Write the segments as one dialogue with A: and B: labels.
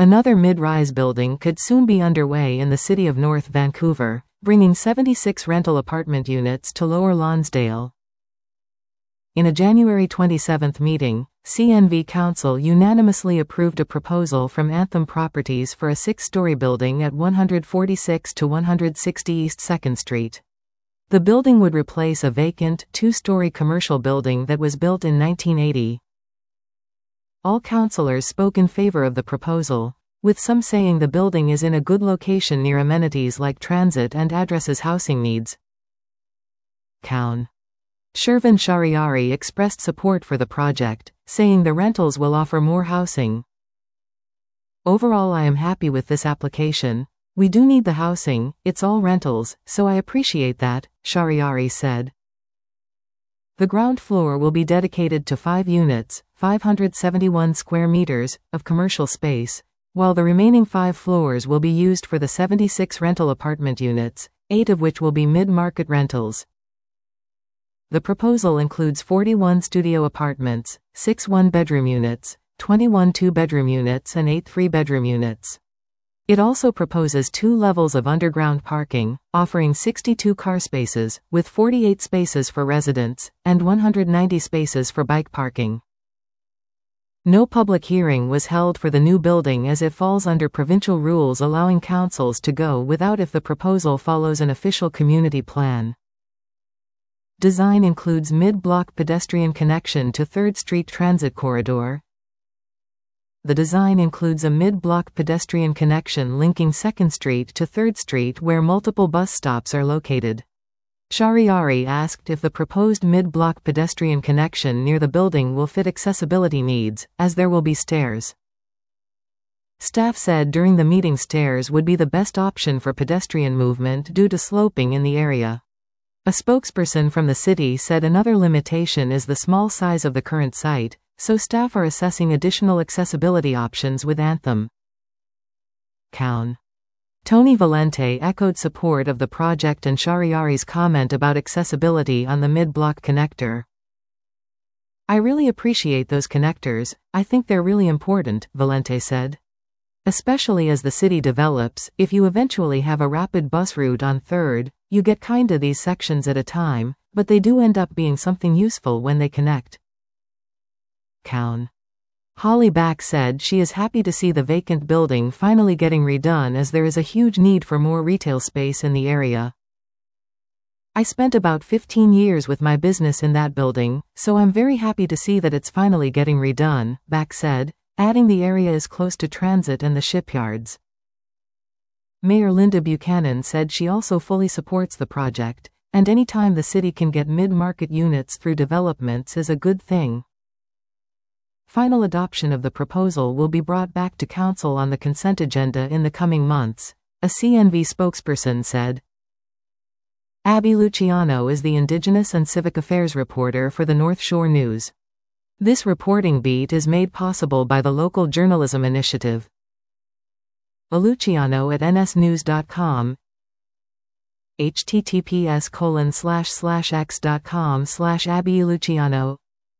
A: Another mid-rise building could soon be underway in the city of North Vancouver, bringing 76 rental apartment units to Lower Lonsdale. In a January 27 meeting, CNV Council unanimously approved a proposal from Anthem Properties for a 6-story building at 146 to 160 East 2nd Street. The building would replace a vacant, 2-story commercial building that was built in 1980. All councillors spoke in favor of the proposal, with some saying the building is in a good location near amenities like transit and addresses housing needs. Coun. Shervin Shariari expressed support for the project, saying the rentals will offer more housing. Overall, I am happy with this application. We do need the housing, it's all rentals, so I appreciate that, Shariari said. The ground floor will be dedicated to 5 units, 571 square meters, of commercial space, while the remaining 5 floors will be used for the 76 rental apartment units, 8 of which will be mid-market rentals. The proposal includes 41 studio apartments, 6 one-bedroom units, 21 two-bedroom units and 8 three-bedroom units. It also proposes 2 levels of underground parking, offering 62 car spaces, with 48 spaces for residents, and 190 spaces for bike parking. No public hearing was held for the new building as it falls under provincial rules allowing councils to go without if the proposal follows an official community plan. Design includes mid-block pedestrian connection to 3rd Street Transit Corridor. The design includes a mid-block pedestrian connection linking 2nd Street to 3rd Street where multiple bus stops are located. Shariari asked if the proposed mid-block pedestrian connection near the building will fit accessibility needs, as there will be stairs. Staff said during the meeting stairs would be the best option for pedestrian movement due to sloping in the area. A spokesperson from the city said another limitation is the small size of the current site, so staff are assessing additional accessibility options with Anthem. Coun. Tony Valente echoed support of the project and Shariari's comment about accessibility on the mid-block connector. I really appreciate those connectors, I think they're really important, Valente said. Especially as the city develops, if you eventually have a rapid bus route on 3rd, you get kinda these sections at a time, but they do end up being something useful when they connect. Coun. Holly Back said she is happy to see the vacant building finally getting redone as there is a huge need for more retail space in the area. I spent about 15 years with my business in that building, so I'm very happy to see that it's finally getting redone, Back said, adding the area is close to transit and the shipyards. Mayor Linda Buchanan said she also fully supports the project, and any time the city can get mid-market units through developments is a good thing. Final adoption of the proposal will be brought back to council on the consent agenda in the coming months, a CNV spokesperson said. Abby Luciano is the Indigenous and Civic Affairs reporter for the North Shore News. This reporting beat is made possible by the Local Journalism Initiative. Luciano at nsnews.com, https://x.com/AbbyLuciano,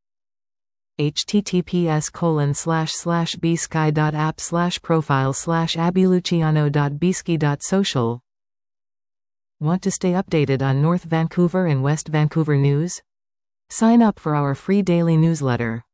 A: https://bsky.app/profile/abbyluciano.bsky.social. Want to stay updated on North Vancouver and West Vancouver news? Sign up for our free daily newsletter.